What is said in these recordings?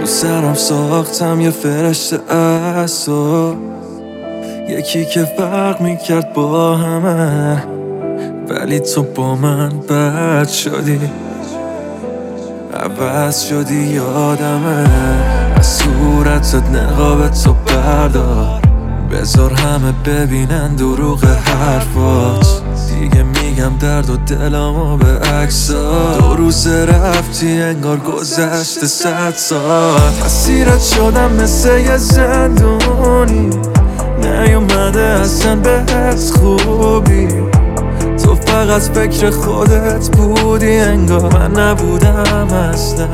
تو سرم ساختم یه فرشته از تو، یکی که فرق میکرد با همه، ولی تو با من بد شدی، عوض شدی یادمه. از صورتت نقاب تو بردار، بذار همه ببینن دروغ حرفات. دیگه میگم درد و دلمو به عکسات. 2 روز رفتی انگار گذشته 100 سال. اسیرت شدم مثل یه زندونی، نیومده اصلا بهت خوبی. تو فقط فکر خودت بودی انگار من نبودم اصلا.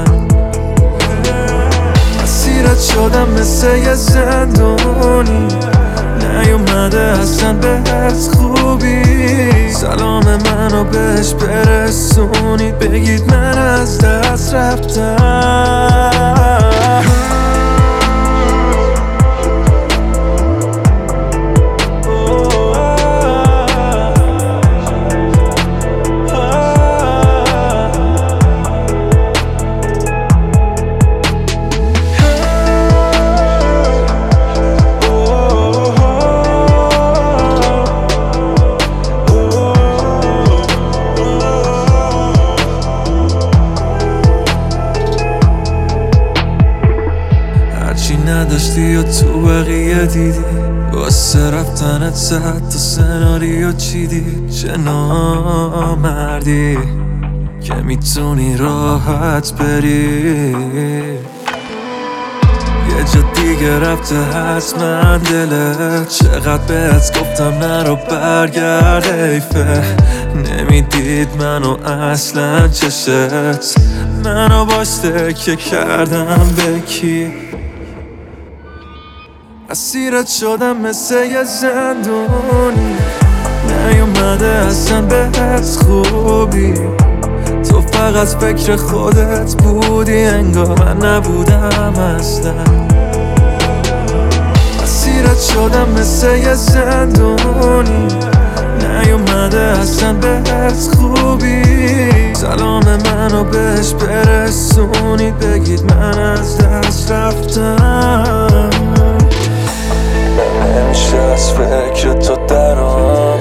اسیرت شدم مثل یه زندونی، نیومده اصلا بهت خوبی. سلام منو بهش برسونید، بگید من از دست رفتم. هرچی نداشتی و تو بقیه دیدی، واسه رفتنت 100 تا سناریو چیدی. چه نامردی که میتونی راحت بری، یه جا دیگه رفته حتما دلت. چقدر بهت گفتم نرو برگرد حیفه، نمیدید منو اصلا چشت. منو باش تکیه کردم به کی، اسیرت شدم مثل یه زندونی، نیومده اصلا بهت خوبی. تو فقط فکر خودت بودی انگار من نبودم اصلا. اسیرت شدم مثل یه زندونی، نیومده اصلا بهت خوبی. سلام منو بهش برسونید، بگید من از دست رفتم. نمیشه از فکر تو درام،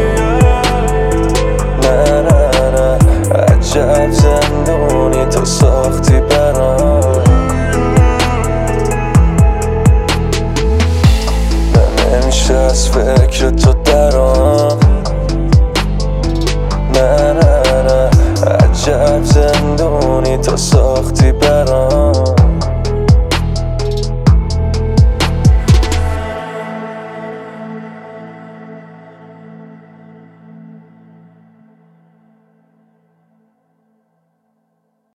نه نه نه، عجب زندونی تو ساختی برام. نمیشه از فکر تو درام، نه نه نه، عجب زندونی تو ساختی برام.